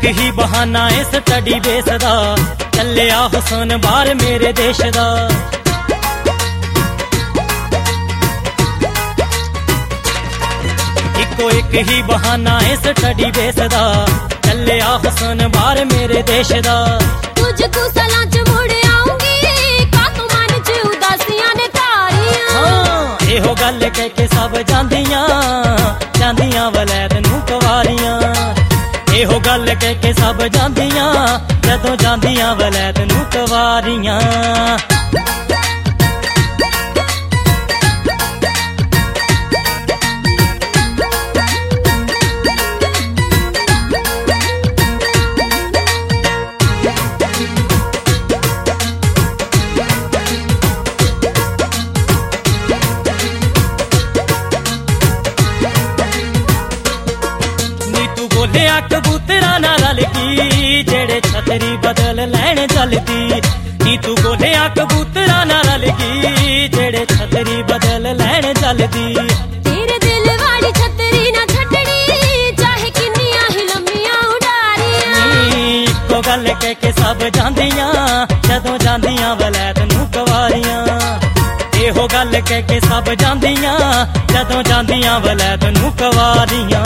एक ही बहाना है स्टडी बेस दा, चलिया हुसन बाहर मेरे देश दा। इको एक ही बहाना है स्टडी बेस दा, चलिया हुसन बाहर मेरे देश दा। तुझको सलाह च मुड़ आऊंगी, का तू मन च उदासियां ने तारियां। हाँ एहो गल कह के सब जांदियां, जांदियां वलैद नूं कवारियां। एहो गल कह के सब जांदियां, जदों जांदियां वलैद नूं कवारियां। बोलिया कबूतरा ना रलगी, जेड़े छतरी बदल लैन चलदी। नी तू बोलिया कबूतरा ना रलगी, जेड़े छतरी बदल लैन चलदी। तेरे दिल वाली छतरी ना छटड़ी, चाहे किन्नियां ही लम्मियां उडारियां। इको गल कह के सब जांदियां, जदों जांदियां वलैद नूं कवारियां। एहो गल कह के सब जांदियां, जदों जांदियां वलैद नूं कवारियां।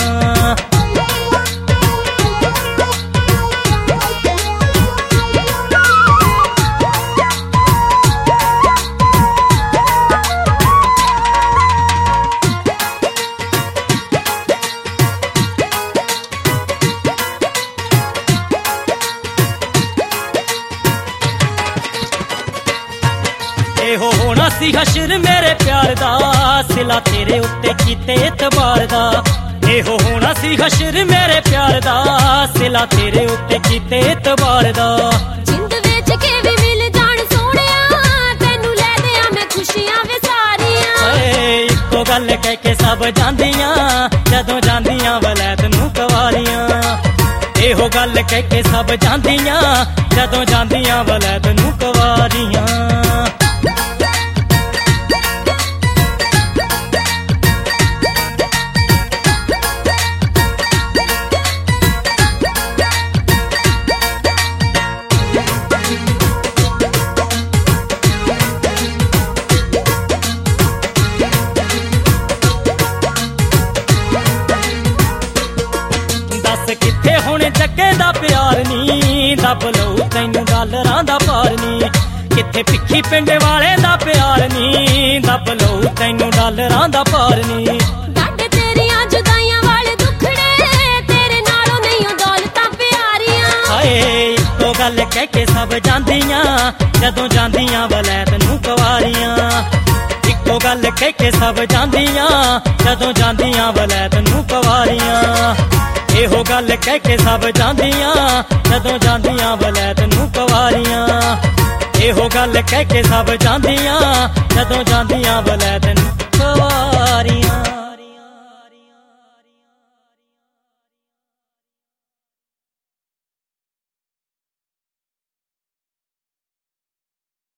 एहो होना सी हशर मेरे प्यार दा, सिला तेरे उत्ते कीते एतबार दा। एहो होना सी हशर मेरे प्यार दा, सिला तेरे उत्ते कीते एतबार दा। जिंद विच के भी मिल जान सोहणिया, तैनू लै दियां मैं खुशियां वे सारियां। इको गल कह के सब जांदियां, जदों जांदियां वलैद नूं कवारियां। एहो गल कह के सब जांदियां, जदों जांदियां वलैद नूं कवारियां। किथे हुण जग्गे दा प्यार नी, दब लऊ तैनू डालरां दा पार नी। किथे पिक्खी पिंड वाले दा प्यार नी, दब लऊ तैनू डालरां दा पार नी। गड्ड तेरियां जुदाइयां वाले दुखड़े, तेरे नालों नहीं दौलतां प्यारियां। हाय इको गल कह के सब जांदियां, जदों जांदियां वलैद नूं कवारियां। इको गल कह के सब जांदियां, जदों जांदियां वलैद नूं कवारियां। एहो गल कह के सब जांदियां, जदों जांदियां वलैद नूं कवारियां। एहो गल कह के सब जांदियां, जदों जांदियां वलैद नूं कवारियां।